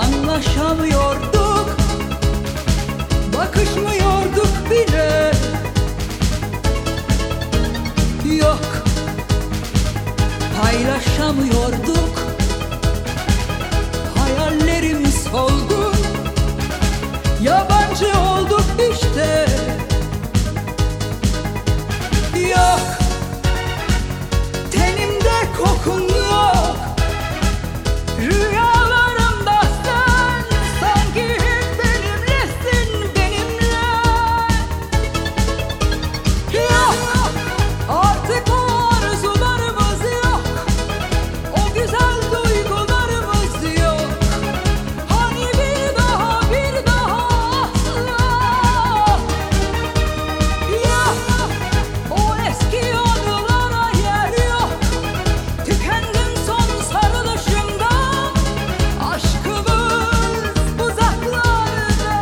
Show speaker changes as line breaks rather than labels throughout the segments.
Anlaşamıyorduk, bakışmıyorduk bile. Yok, paylaşamıyorduk. Hayallerimiz soldu, yabancı olduk işte. Yok, tenimde kokun yok. Rüyalarımda sen sanki hep benimlesin, benimle. Yok, artık o arzularımız yok. O güzel duygularımız yok. Hani bir daha asla. Yok, o eski anılara yer yok. Tükendim son sarılışımda, aşkımız uzaklarda.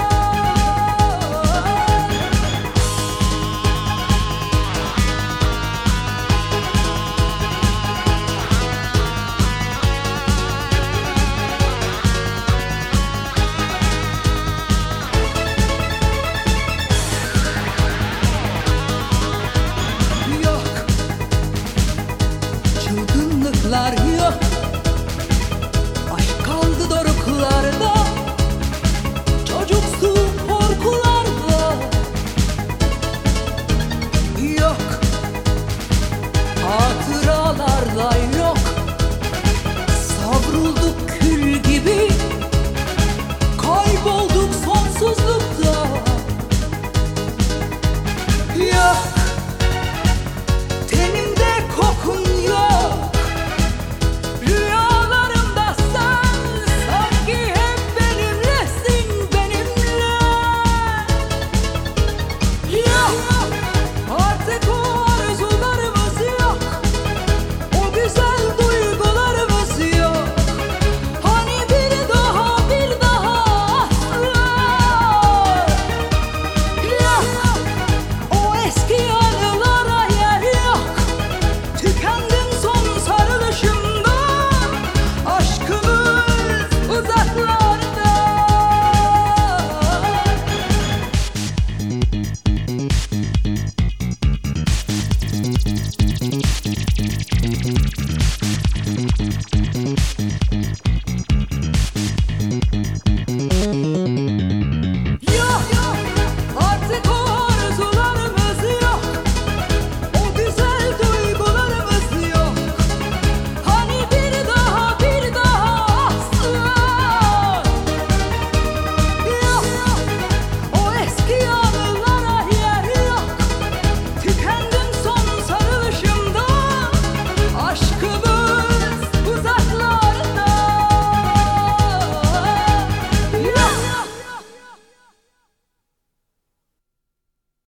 Yok, çılgınlıklar